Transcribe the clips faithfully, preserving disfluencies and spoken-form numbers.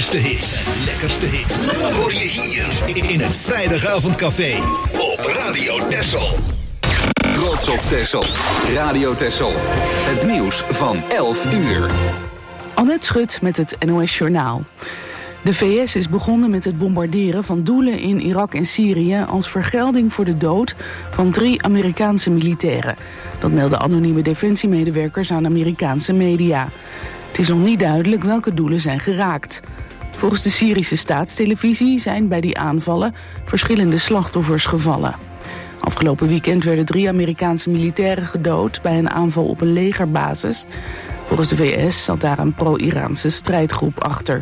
lekkerste hits. Lekkerste hits. Hoor je hier in het Vrijdagavondcafé op Radio Texel. Trots op Texel. Radio Texel. Het nieuws van elf uur. Annette Schut met het N O S Journaal. De V S is begonnen met het bombarderen van doelen in Irak en Syrië als vergelding voor de dood van drie Amerikaanse militairen. Dat melden anonieme defensiemedewerkers aan Amerikaanse media. Het is nog niet duidelijk welke doelen zijn geraakt. Volgens de Syrische staatstelevisie zijn bij die aanvallen verschillende slachtoffers gevallen. Afgelopen weekend werden drie Amerikaanse militairen gedood bij een aanval op een legerbasis. Volgens de V S zat daar een pro-Iraanse strijdgroep achter.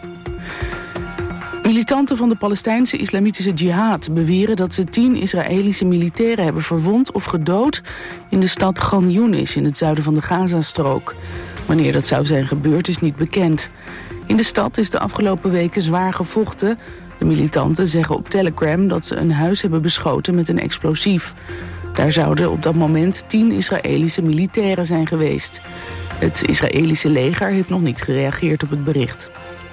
Militanten van de Palestijnse islamitische jihad beweren dat ze tien Israëlische militairen hebben verwond of gedood in de stad Gan Yunis in het zuiden van de Gazastrook. Wanneer dat zou zijn gebeurd is niet bekend. In de stad is de afgelopen weken zwaar gevochten. De militanten zeggen op Telegram dat ze een huis hebben beschoten met een explosief. Daar zouden op dat moment tien Israëlische militairen zijn geweest. Het Israëlische leger heeft nog niet gereageerd op het bericht.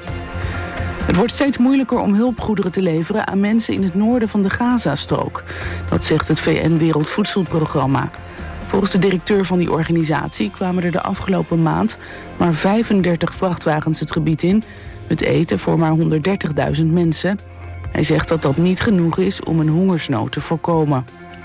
Het wordt steeds moeilijker om hulpgoederen te leveren aan mensen in het noorden van de Gazastrook. Dat zegt het V N-Wereldvoedselprogramma. Volgens de directeur van die organisatie kwamen er de afgelopen maand maar vijfendertig vrachtwagens het gebied in, met eten voor maar honderddertigduizend mensen. Hij zegt dat dat niet genoeg is om een hongersnood te voorkomen.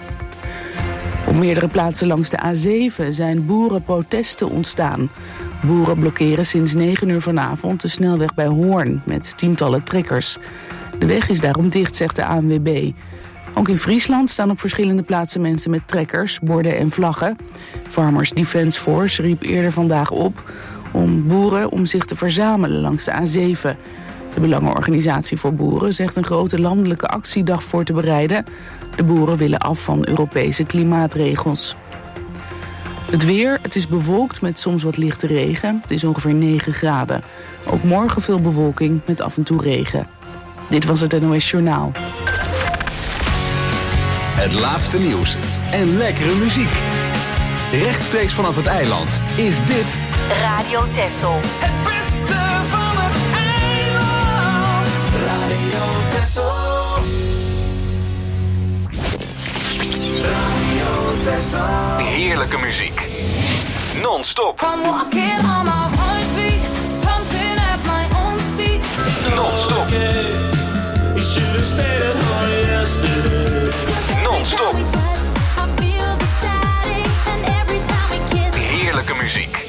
Op meerdere plaatsen langs de A zeven zijn boerenprotesten ontstaan. Boeren blokkeren sinds negen uur vanavond de snelweg bij Hoorn met tientallen trekkers. De weg is daarom dicht, zegt de A N W B. Ook in Friesland staan op verschillende plaatsen mensen met trekkers, borden en vlaggen. Farmers Defence Force riep eerder vandaag op om boeren om zich te verzamelen langs de A zeven. De Belangenorganisatie voor Boeren zegt een grote landelijke actiedag voor te bereiden. De boeren willen af van Europese klimaatregels. Het weer, het is bewolkt met soms wat lichte regen. Het is ongeveer negen graden. Ook morgen veel bewolking met af en toe regen. Dit was het N O S Journaal. Het laatste nieuws en lekkere muziek. Rechtstreeks vanaf het eiland is dit Radio Texel. Het beste van het eiland. Radio Texel. Radio Texel. Heerlijke muziek. Non-stop. I'm walking on my heartbeat, pumping at my own speed. Non-stop. You should have stayed at home yesterday. Non-stop. I feel the static, and every time we kiss, Heerlijke muziek.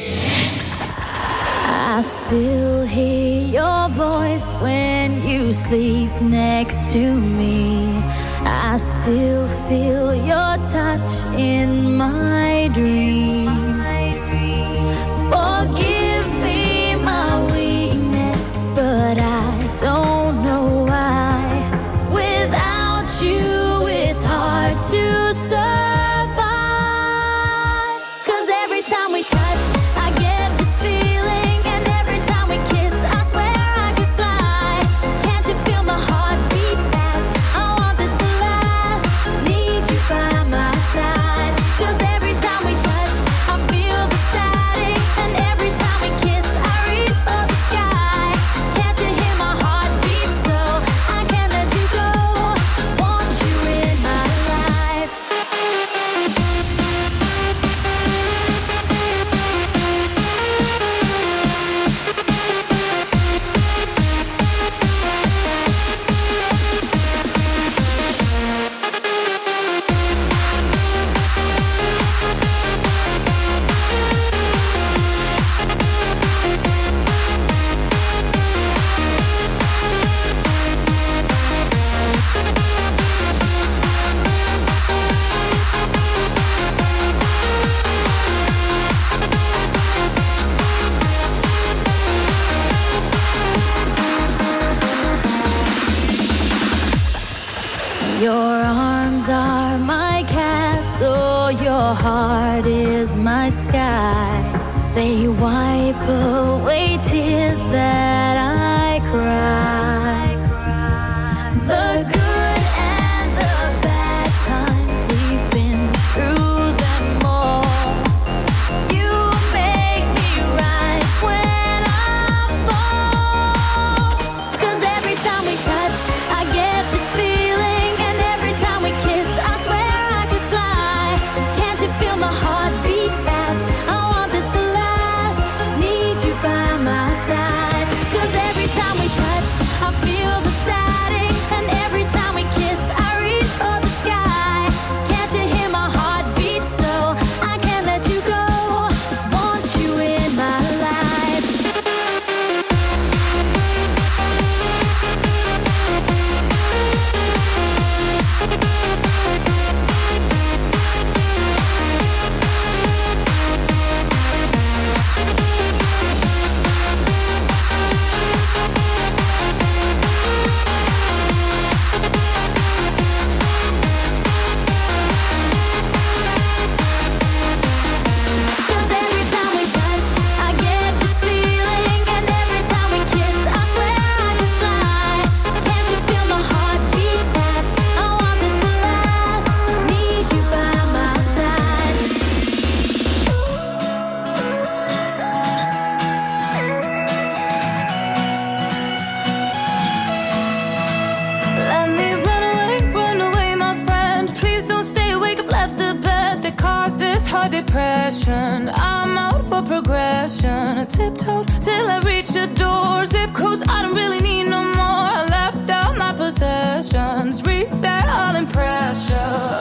I still hear your voice when you sleep next to me. I still feel your touch in my dream. Forgive me my weakness, but I don't know why. Without you, it's hard to survive. 'Cause every time we touch, I get this feeling, and every time we kiss, I swear I could fly. Can't you feel my heart beat fast? I want this to last. Need you by my side. 'Cause every time we touch, I feel the static, and every time we kiss, I reach for the sky. Can't you hear my heart beat so? I can't let you go. Want you in my life. Your arms are my castle, your heart is my sky. They wipe away tears that I cry. The good and the bad times, we've been through them all. You make me rise when I fall. hard depression. I'm out for progression. I tiptoed till I reached the door. Zip codes I don't really need no more. I left out my possessions. Reset all impressions.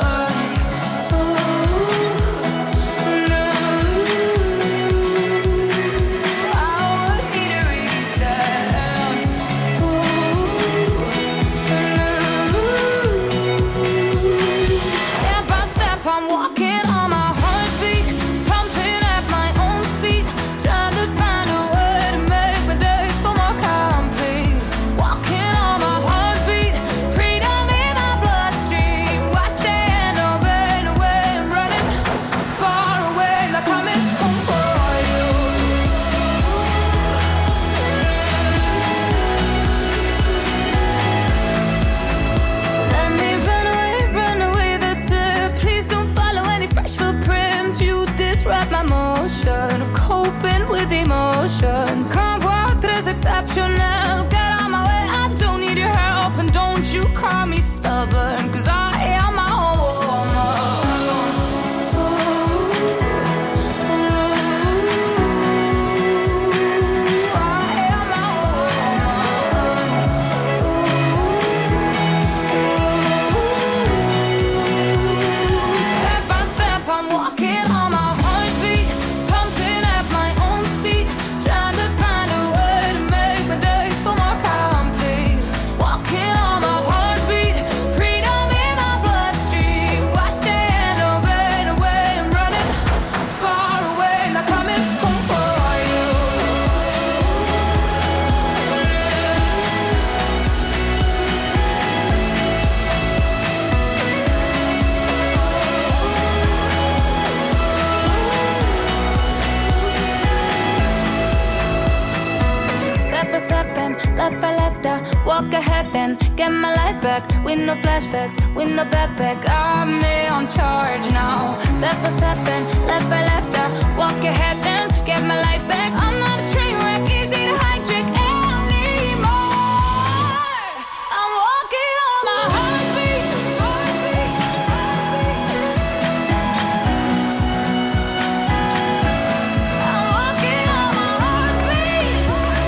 Emotions. Convoi très exceptionnel. Get on my way, I don't need your help. And don't you call me stubborn, cause I am my own woman. I am my own woman. Step by step, I'm walking on my heartbeat. Pumping at my own speed. Trying to find a way to make my days feel more complete. Walking on my heartbeat. Freedom in my bloodstream. Why stand obeying away and running far away? Not coming home for you. Step by step and left by left, I walk ahead and get my life back. With no flashbacks, with no backpack, I'm me on charge now. Step by step and left by left, I walk ahead and get my life back. I'm not a train wreck, easy to hijack anymore. I'm walking on my heartbeat. I'm walking on my heartbeat.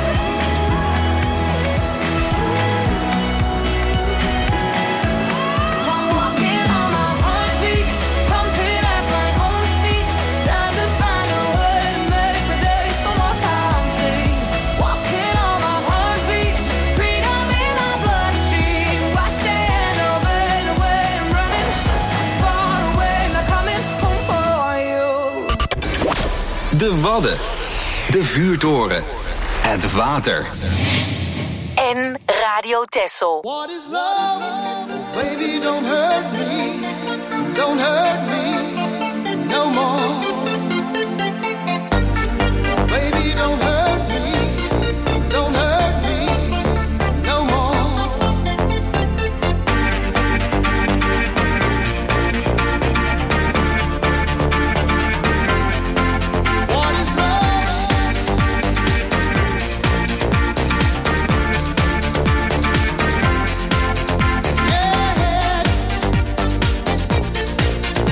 I'm walking on my heartbeat, pumping at my own speed, trying to find a way to make my days feel more complete. Walking on my heartbeat, freedom in my bloodstream. Why stand obeying away and running far away, not coming home for you. De Wadden. De Vuurtoren. Het water. En Radio Texel. What is love? Baby, don't hurt me. Don't hurt me no more. Baby, don't hurt me. Don't hurt me no more. What is love? Yeah.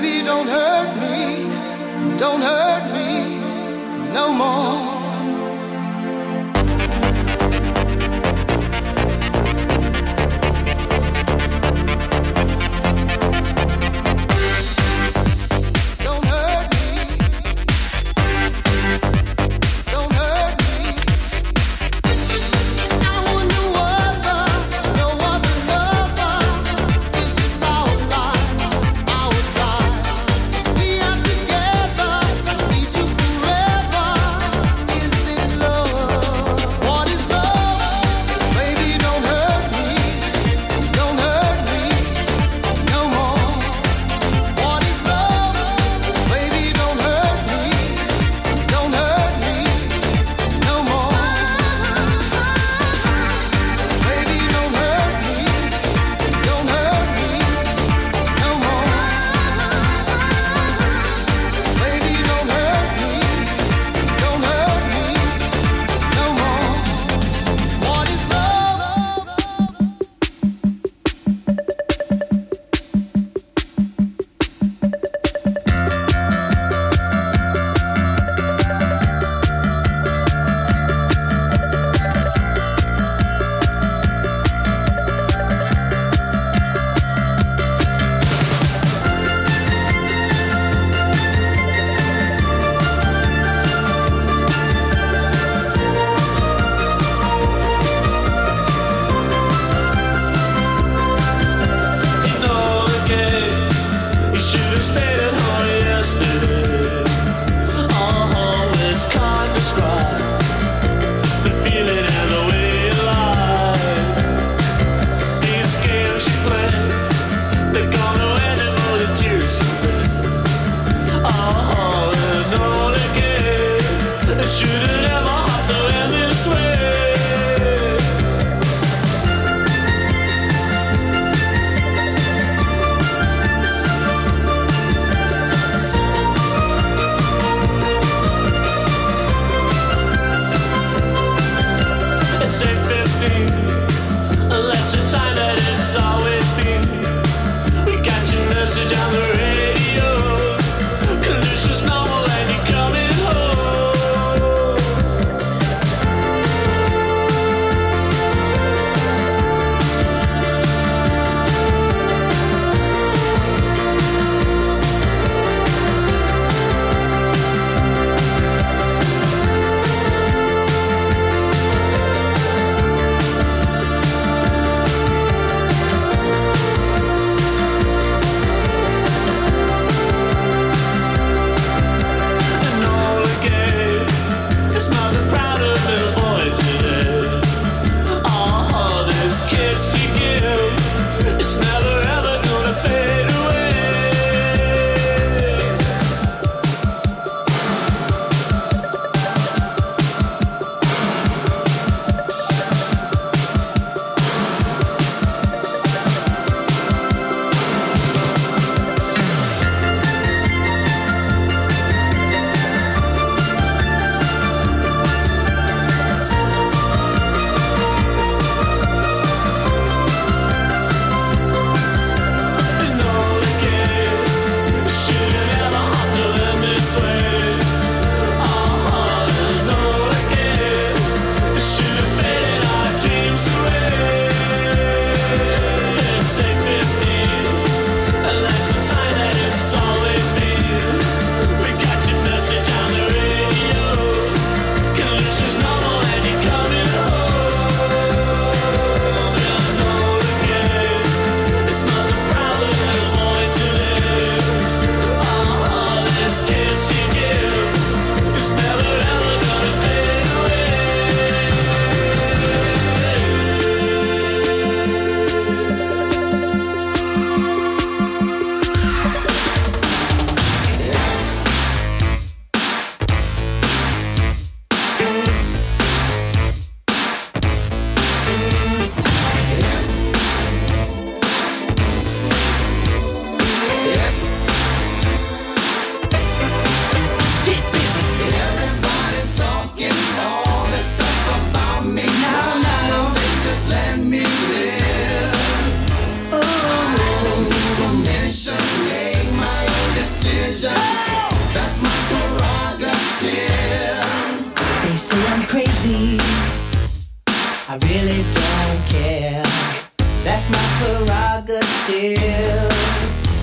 Baby, don't hurt me, don't hurt me no more.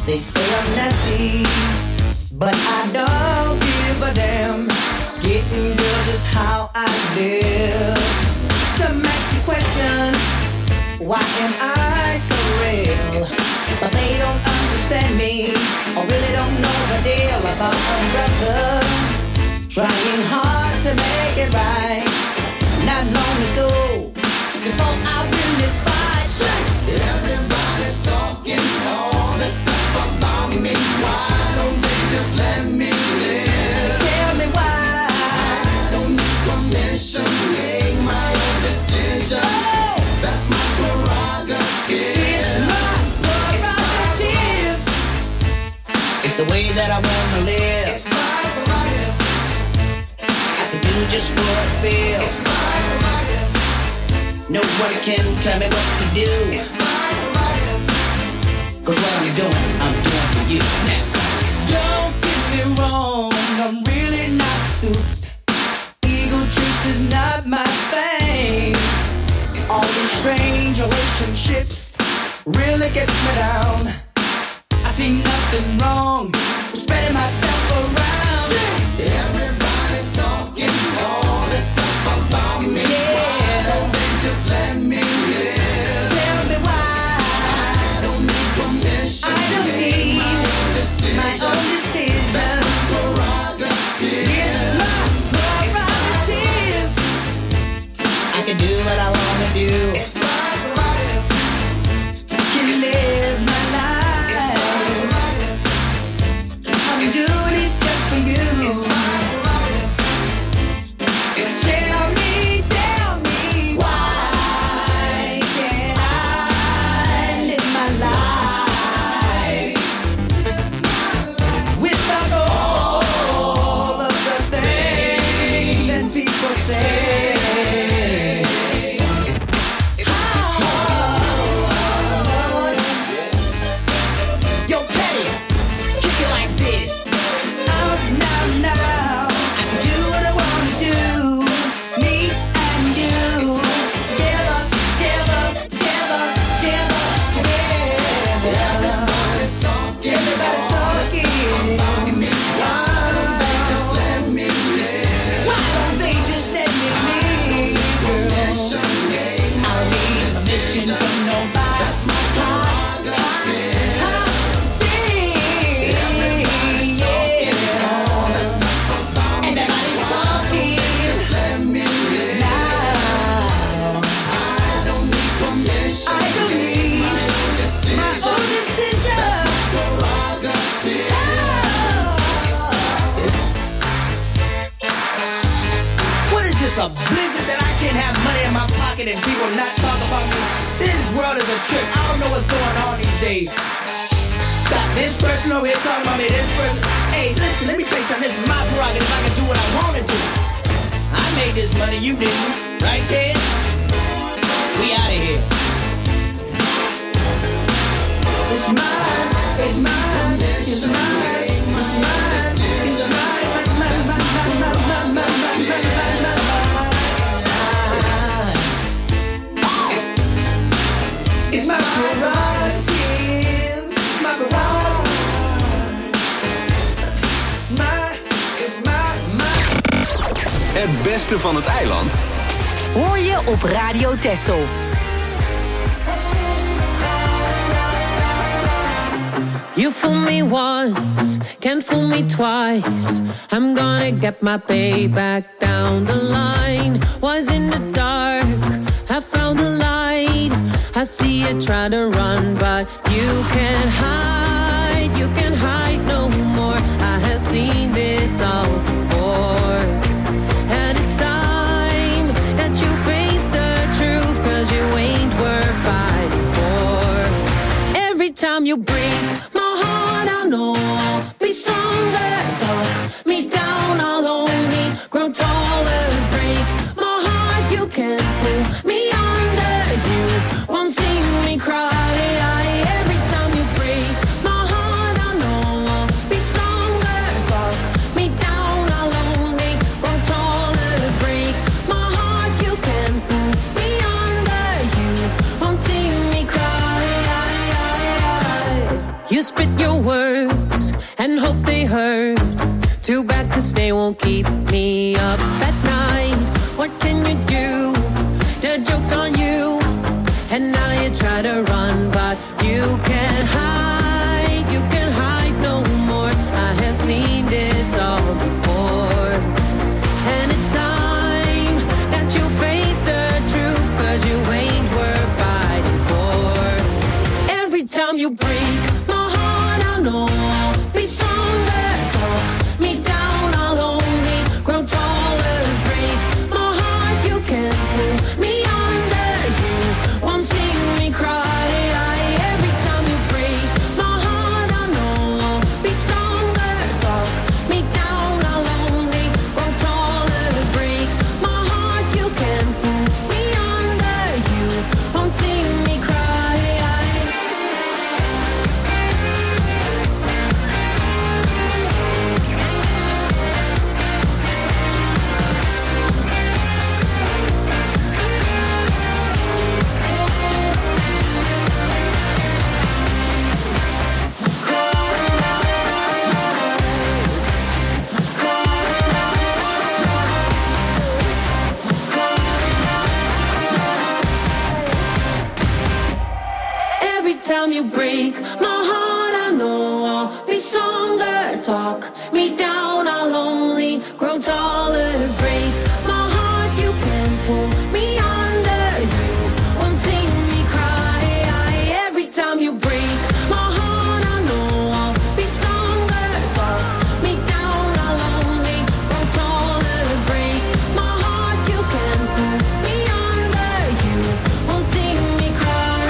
They say I'm nasty, but I don't give a damn. Getting girls is how I live. Some ask me questions, why am I so real? But they don't understand me, or really don't know the deal about a brother trying hard to make it right. Not long ago, before I win this fight, say, everybody's talking all this stuff about me. Why don't they just let me live? Tell me why. I don't need permission, make my own decision. Oh, that's my prerogative. It's my prerogative. It's the way that I wanna live. It's my prerogative. I can do just what I feel. It's my prerogative. No one can tell me what to do. It's my prerogative. Cause what I'm doing, I'm doing for you now. Don't get me wrong, I'm really not suited. Ego trips is not my thing. All these strange relationships really gets me down. I see nothing wrong with spreading myself around. Everybody's talking all this stuff about me. Yeah. Why don't they just let me live? Tell me why. I don't need permission. I don't need my own decision. My own decision. That's my prerogative. It's my prerogative. I can do what I wanna do. It's my prerogative. Can live my life. It's my prerogative. I'm doing it just for you. It's my prerogative. It's tell me, tell me why can't I live my life without all of the things that people say? Yo, Teddy, kick it like this. Out now, now. I can do what I wanna do. Me and you. Together, together, together, together, together. Everybody's talking. Everybody's talking. Why don't they just let me live? Why don't they just let me live? Permission, I don't need permission from nobody. That's my prerogative. Everybody's talking all this stuff about me. Everybody's talking. Just let me live. Now. I don't need permission. I don't need my own decision. My own decision. That's my prerogative. What is this, a blizzard that I can't have money in my pocket and people not talk about me? This world is a trip. I don't know what's going on these days. Got this person over here talking about me, this person. Hey, listen, let me tell you something. This is my prerogative. I can do what I want to do. I made this money, you didn't. Right, Ted? We out of here. It's mine, it's mine, it's mine, it's mine, it's mine, mine, mine, mine, mine, mine, mine, mine, mine, mine, mine. It's my prerogative, it's my prerogative. It's my, it's my, my. Het beste van het eiland Hoor je op Radio Texel. You fool me once, can't fool me twice. I'm gonna get my payback down the line. Was in the dark, I found the light. I see you try to run, but you can't hide. You can't hide no more. I have seen this all before. And it's time that you face the truth, 'cause you ain't worth fighting for. Every time you break my heart, I know I'll be stronger. Talk me down, I'll only grow taller. Break my heart, you can't pull me under. You won't see me cry. Every time you break my heart, I know I'll be stronger. Talk me down, I'll only grow taller. Break my heart, you can't pull me under. You won't see me cry. You spit your hurt. Too bad 'cause they won't keep me up at night. What can you do? The joke's on you. And now you try to run, but you can't hide. You can't hide no more. I have seen this all before. And it's time that you face the truth, 'cause you ain't worth fighting for. Every time you break my heart, I know I'll be stronger. Talk me down, I'll only grow taller. Break my heart, you can't pull me under. You won't see me cry. Every time you break my heart, I know I'll be stronger. Talk me down, I'll only grow taller. Break my heart, you can't pull me under. You won't see me cry. Every time you break my heart, I know I'll be stronger. Talk me down, I'll only grow taller. Break my heart, you can't pull me under. You won't see me cry. Every time you break my heart, I know I'll be stronger. Talk me down, I'll only grow taller. Break my heart, you can't pull me under. You won't see me cry.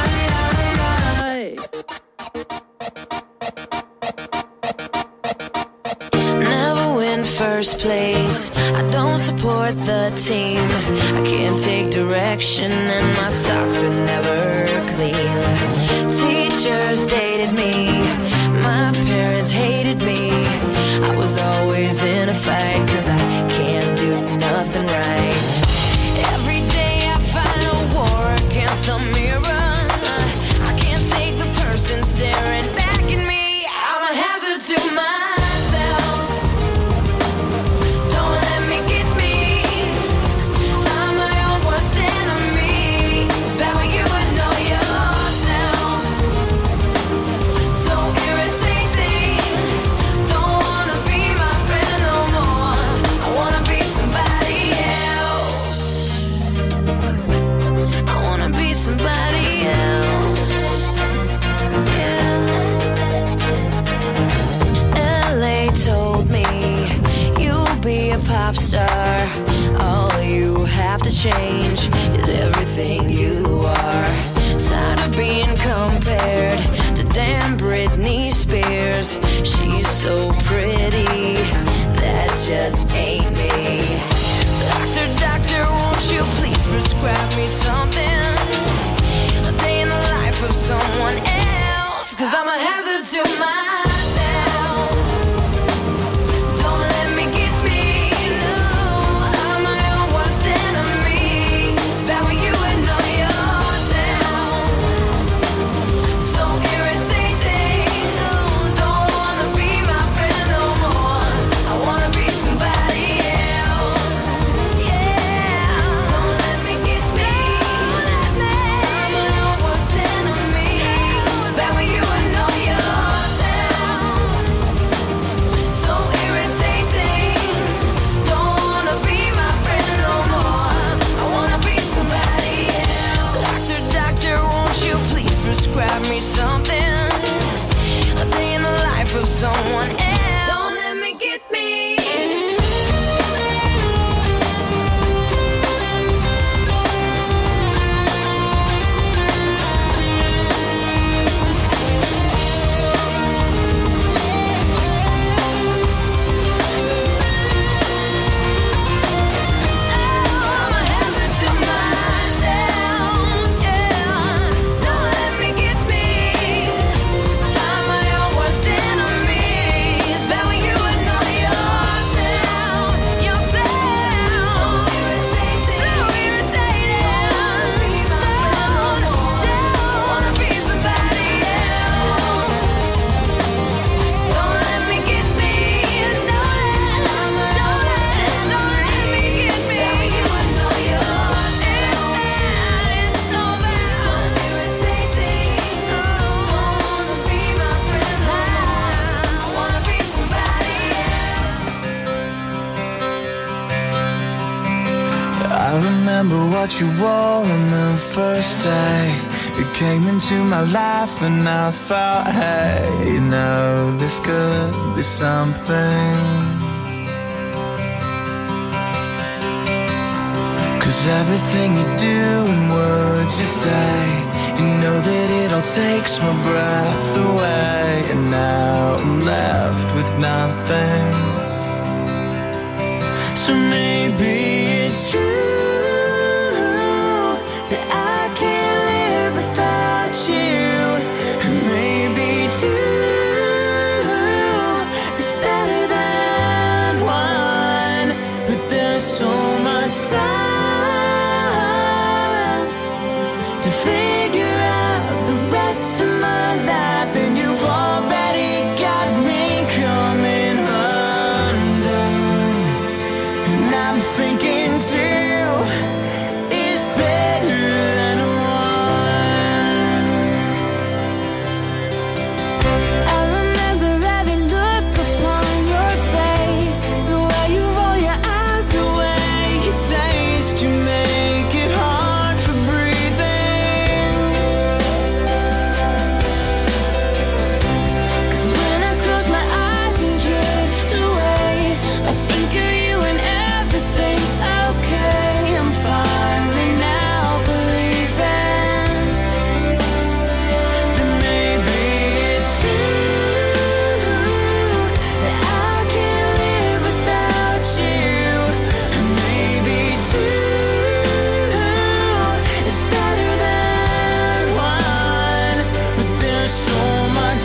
Never win first place. I don't support the team. I can't take direction and my socks are never clean. Teachers dated me. My parents hated me. I was always in a fight 'cause I can't do nothing right. Every day I fight a war against the mirror. I can't take the person staring back at me. I'm a hazard to myself. Don't let me get me. I'm my own worst enemy. It's bad when you would know yourself. So irritating. Don't wanna be my friend no more. I wanna be somebody else. I wanna be somebody else. Yeah. L A told me you'll be a pop star. All you have to change is everything you are. Tired of being compared to damn Britney Spears. She's so pretty, that just ain't me. Doctor, doctor, won't you please prescribe me something? A day in the life of someone else, 'cause I'm a hazard to myself. Don't let me get me. No, I'm my own worst enemy. It's bad when you would know yourself. So irritating. No, don't wanna be my friend no more. I wanna be somebody else. Yeah. Don't let me get me. I'm my own worst enemy. It's bad when you would know yourself. remember what you wore on the first day. You came into my life and I thought, hey, you know, this could be something. 'Cause everything you do and words you say, you know that it all takes my breath away. And now I'm left with nothing. So maybe it's true that I can't live without you. And maybe two is better than one. But there's so much time to figure out the rest of my life. And you've already got me coming undone. And I'm thinking two is better than one. I remember every look upon your face, The way you roll your eyes, the way you taste, you make it hard for breathing. 'cause when I close my eyes and drift away, I think of you and everything's okay. I'm finally now believing Then maybe it's true that I can't live without you. and maybe two It's better than one. But there's so much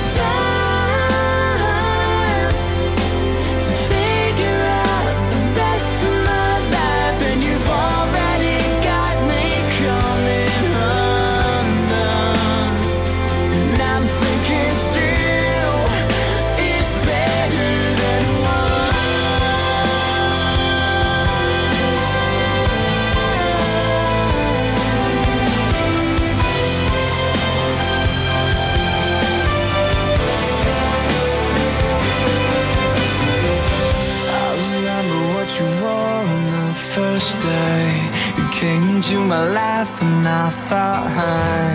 time to figure out the rest of my life. and you've already got me coming undone. And I'm thinking two is better than I remember what you wore on the first day. You came into my life and I thought, hey,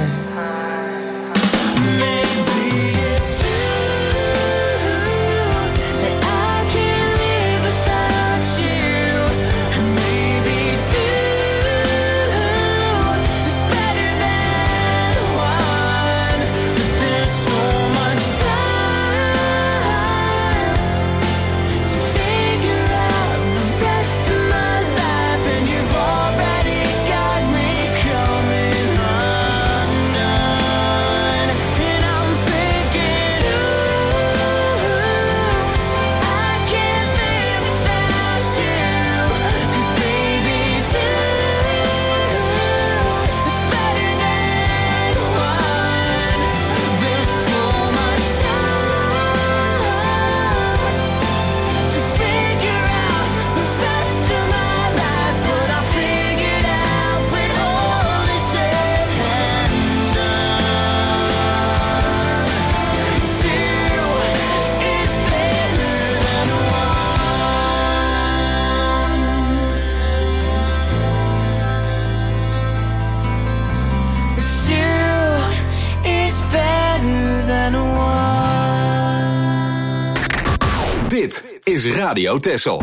maybe it's true That I can't live without you. and maybe two is better than one. But there's so much time To figure out the rest of my life. and you've already got me coming undone. And I'm thinking, ooh, I can't live without you. 'Cause baby, two is better than one. There's so much time to figure out the rest of my life. But I figured out with all is said and done, two is better than one. Two is better than one. Dit is Radio Texel.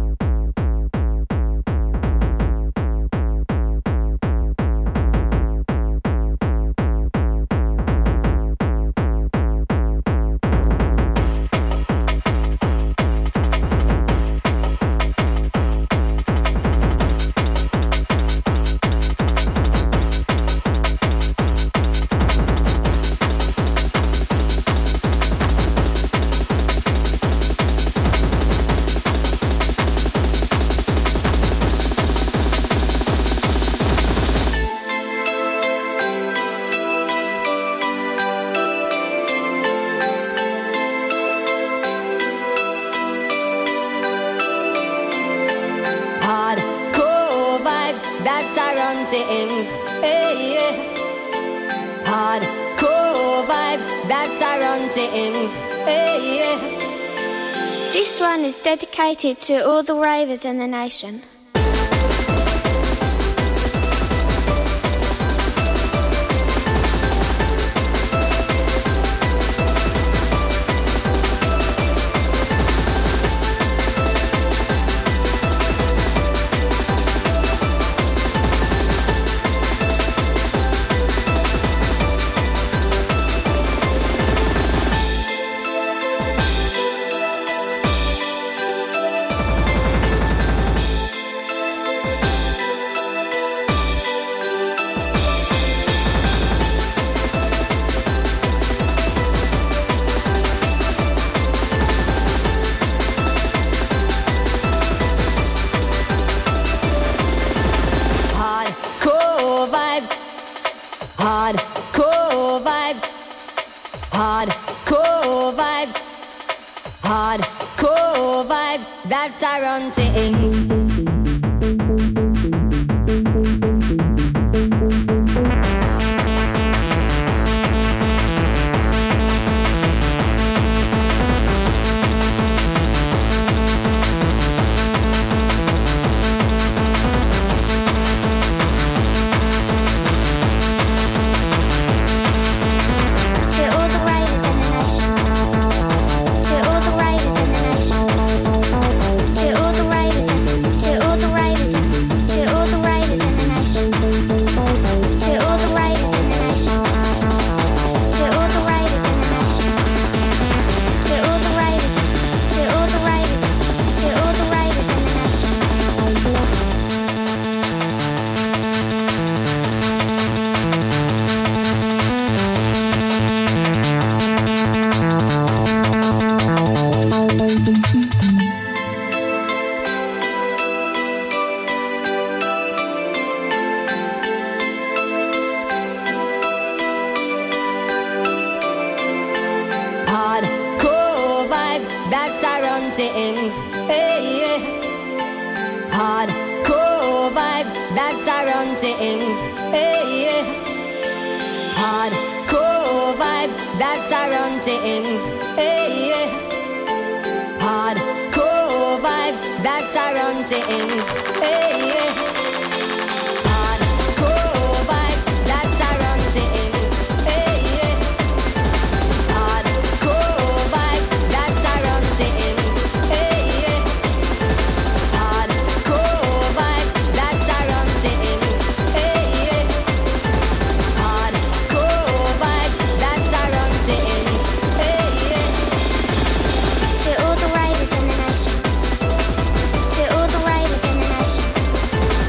Hardcore vibes that I run things. Hey, yeah. Hardcore vibes that I run things. Hey, yeah. This one is dedicated to all the ravers in the nation. vibes, hardcore vibes that I run things. To all the riders in the nation.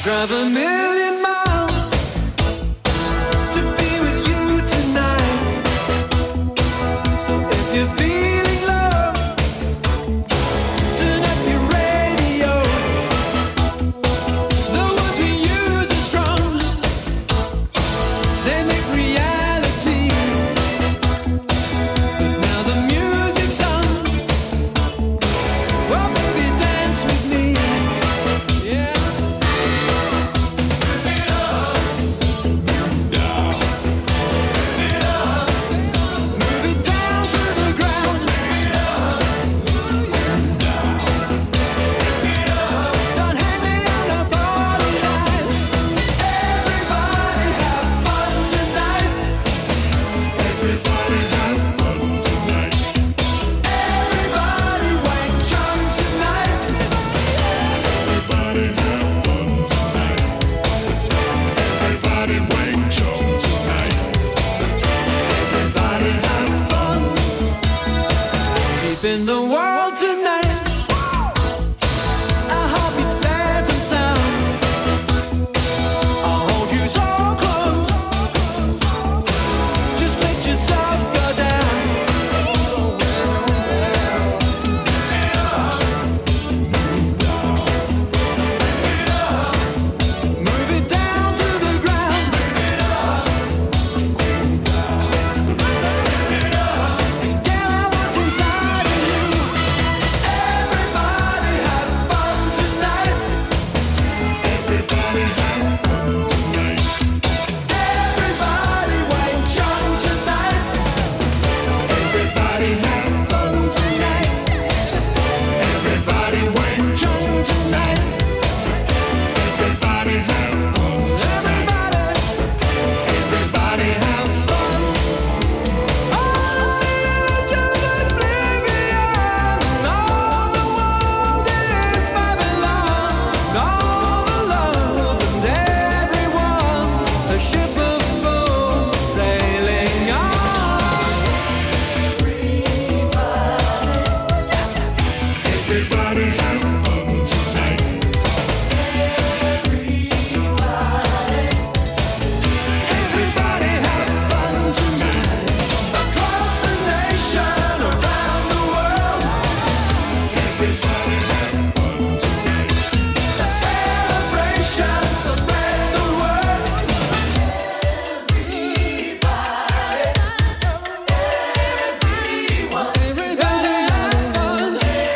drive a million miles to be with you tonight. So if you're feeling love, turn up your radio. The words we use are strong, they make reality. But now the music's on. Well, baby, dance with me. Yeah. In the world tonight, our heartbeat safe and sound. I'll hold you so close, just let yourself go down. Move it down to the ground. Get out what's inside of you. Everybody have fun tonight. Everybody have fun tonight. Everybody wait young tonight. Everybody have fun tonight. Everybody wait young tonight. Everybody have fun tonight. Everybody, everybody have fun. All the edge of oblivion. All the world is Babylon. All the love and everyone. A ship of fools sailing on. Everybody have fun tonight. Everybody have fun tonight. Across the nation, around the world. Everybody have fun tonight. A celebration, so spread the word. Everybody, everyone, everybody have fun.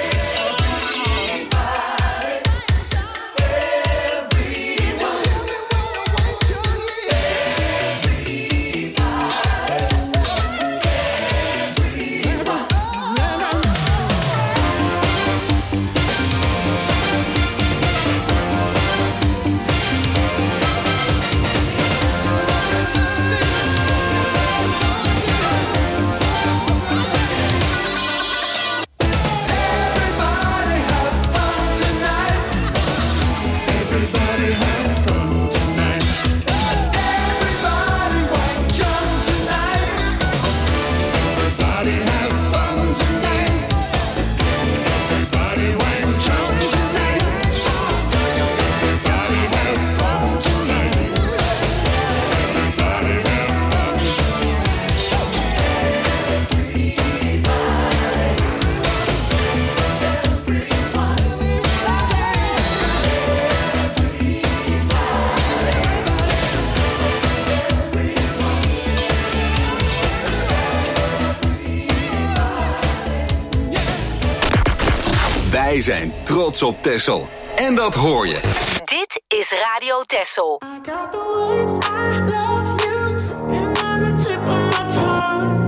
Everybody have fun tonight. Everybody have fun tonight. Everybody wait young tonight. Everybody have fun tonight. Everybody wait young tonight. Everybody have fun tonight. Everybody have fun. Wij zijn trots op Texel. En dat hoor je. Dit is Radio Texel. Got the words I love you sitting on the tip of my tongue.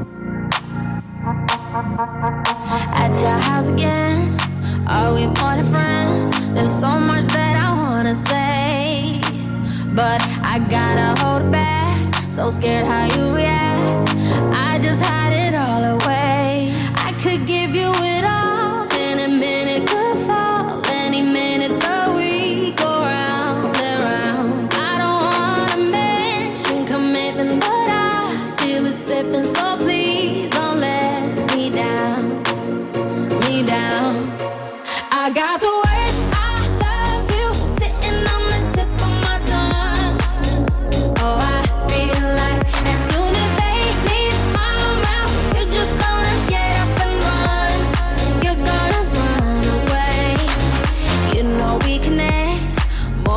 At your house again, are we more than friends? There's so much that I wanna say, but I gotta hold it back. So scared how you react. I just hide it all away. I could give you it all, any minute could fall, any minute the we go round and round. I don't wanna mention commitment, but I feel it slipping, so please don't let me down, me down. I got the words I love you sitting on the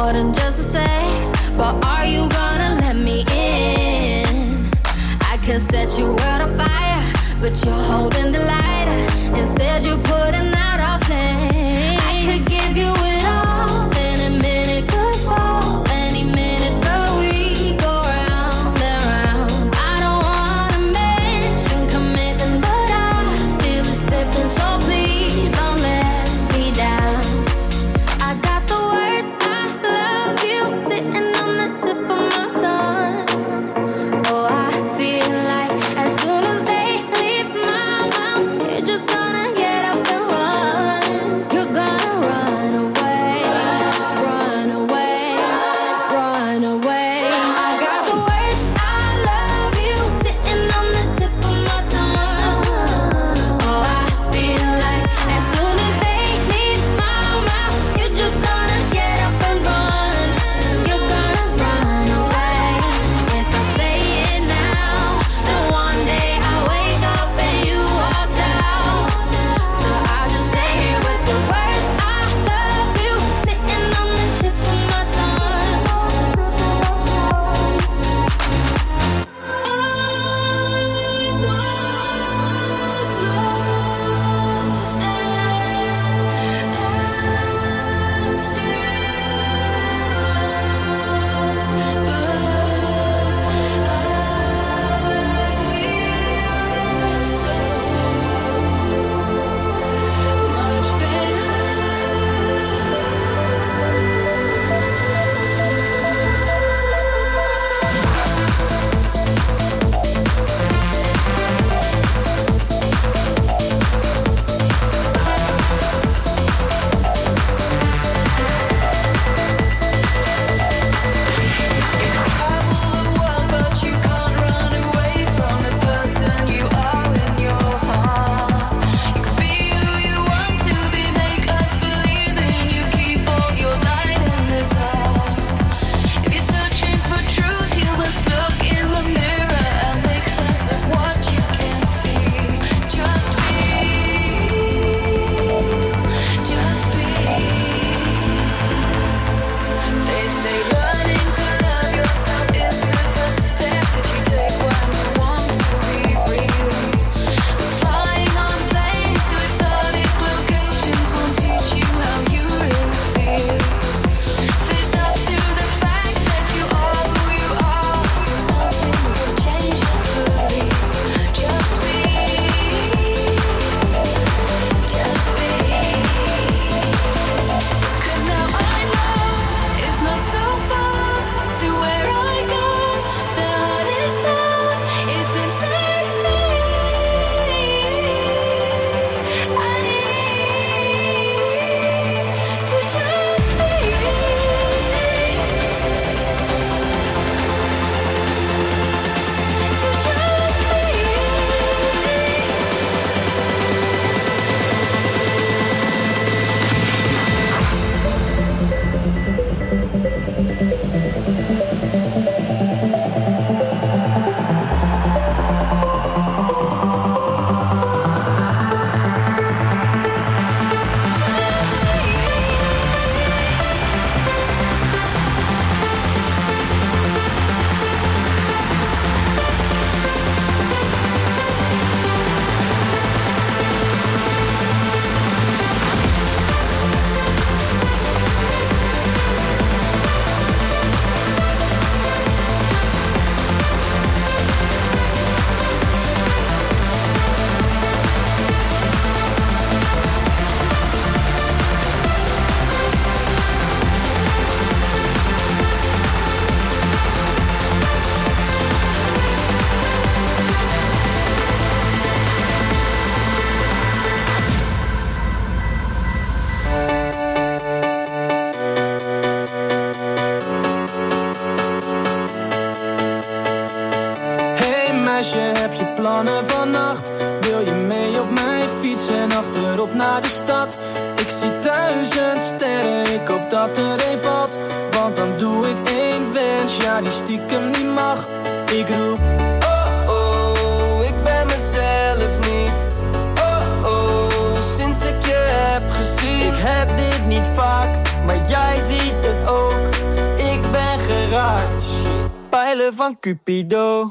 more than just a sex, but are you gonna let me in? I could set your world on fire, but you're holding the lighter. Instead you're putting out our flame. I could give you it all, in a minute could fall. Any minute the we go round and round. I don't wanna mention commitment, but I feel it slipping, so please don't let me down. I got the words I love you sitting on the tip of my tongue. Oh, I feel like as soon as they leave my mouth, you're just gonna get up and run. You're gonna run away, run away, run away. I got the words I love you sitting on the tip of my tongue. Oh, I feel like as soon as they leave my mouth, you're just gonna get up and run. You're gonna run away. If I say it now, then one day I wake up and you walked out. So I'll just stay here with the words I love you sitting on the tip of my tongue. I was lost and I'm still lost, but I feel so much better. Travel the world, but you can't run away from the person you are in your heart. You can be who you want to be, make us believe in you. Keep all your light in the dark. If you're searching for truth, you must look in the mirror and make sense of what you can see. Just be, just be. They say learning to love yourself is the first step that you take when you want to be real. Flying on planes to exotic locations won't teach you how you really feel. Face up to the fact that you are who you are. Nothing will change that belief. Just be, just be. 'Cause now I know it's not so far to where I go. The hardest part, it's inside me. I need to just be, to just be. Hey meisje, heb je plannen vannacht? Wil je mee op mijn fiets en achterop naar de stad? Ik zie duizend sterren, ik hoop dat er een valt. Want dan doe ik één wens, ja die stiekem niet mag. Ik roep, oh oh, ik ben mezelf niet. Oh oh, sinds ik je heb gezien. Ik heb dit niet vaak, maar jij ziet het ook. Pijlen van Cupido.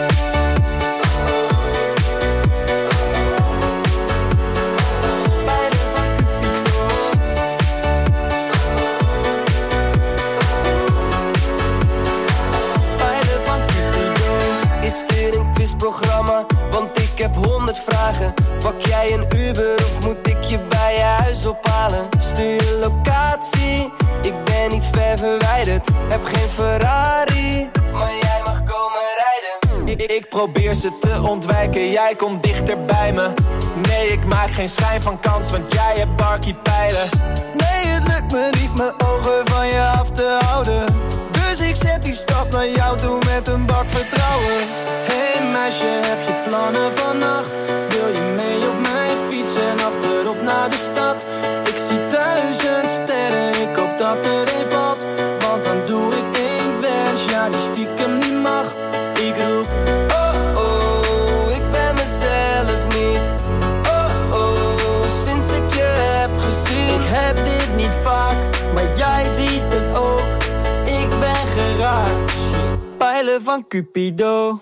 Programma, want ik heb honderd vragen. Pak jij een Uber of moet ik je bij je huis ophalen? Stuur je locatie, ik ben niet ver verwijderd. Heb geen Ferrari, maar jij mag komen rijden. Ik, ik probeer ze te ontwijken, jij komt dichter bij me. Nee, ik maak geen schijn van kans, want jij hebt barkie pijlen. Nee, het lukt me niet mijn ogen van je af te houden. Dus ik zet die stap naar jou toe met een bak vertrouwen. Hey meisje, heb je plannen vannacht? Wil je mee op mijn fiets en achterop naar de stad? Ik zie duizend sterren, ik hoop dat er een valt. Want dan doe ik één wens, ja die stiekem niet mag. Ik roep, oh oh, ik ben mezelf niet. Oh oh, sinds ik je heb gezien. Ik heb dit niet vaak, maar jij ziet het ook. Ik ben geraakt. Pijlen van Cupido.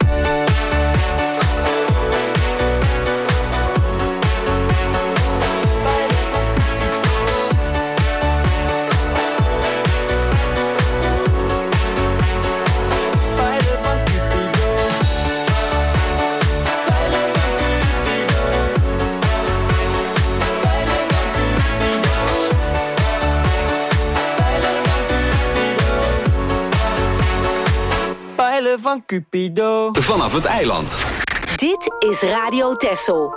Van Cupido. Vanaf het eiland. Dit is Radio Texel.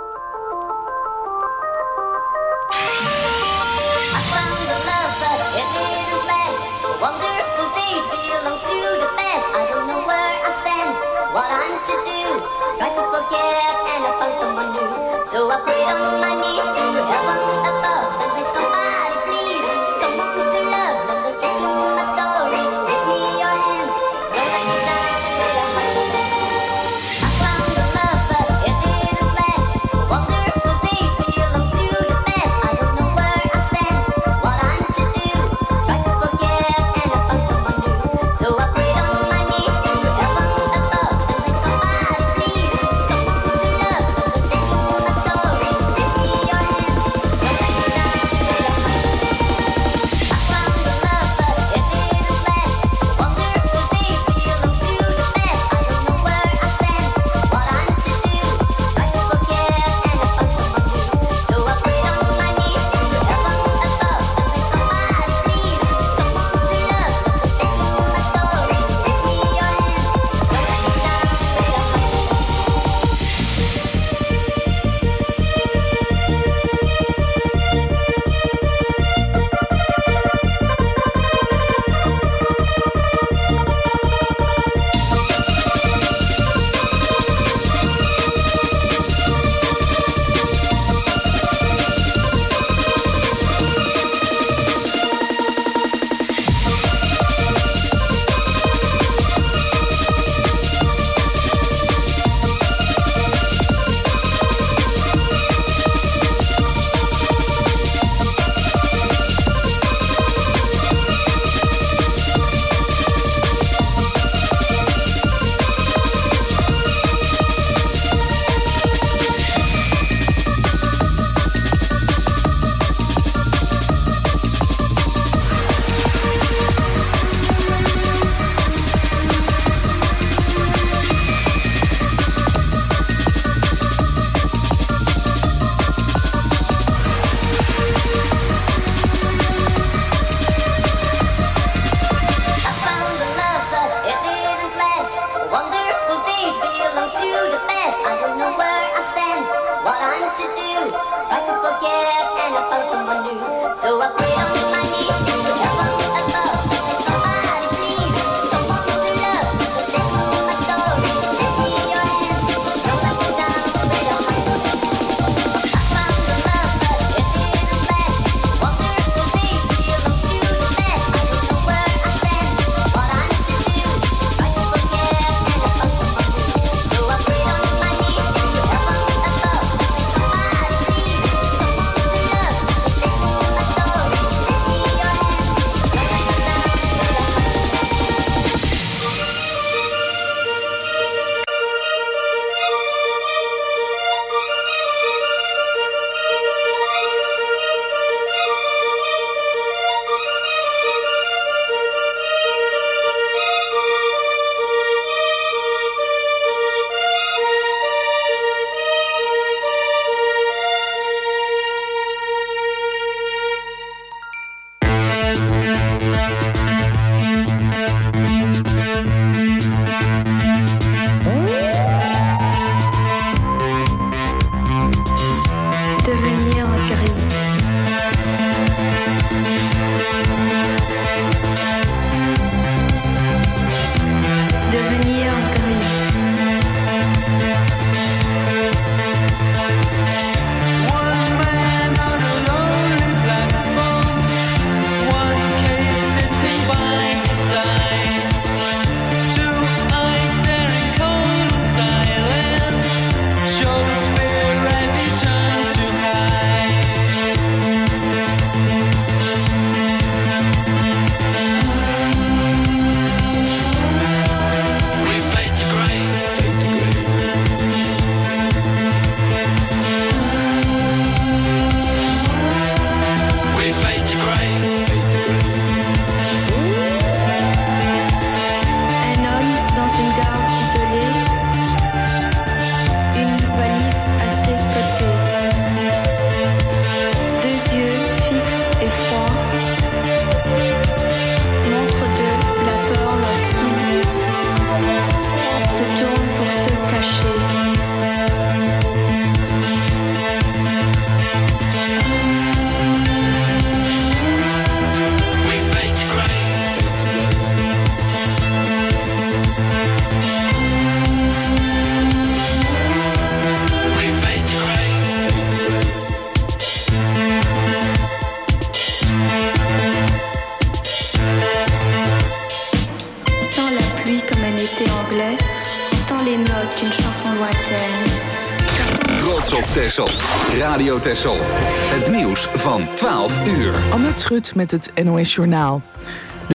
what... Uh, Trots op Texel. Radio Texel. Het nieuws van twaalf uur. Annette Schut met het N O S Journaal.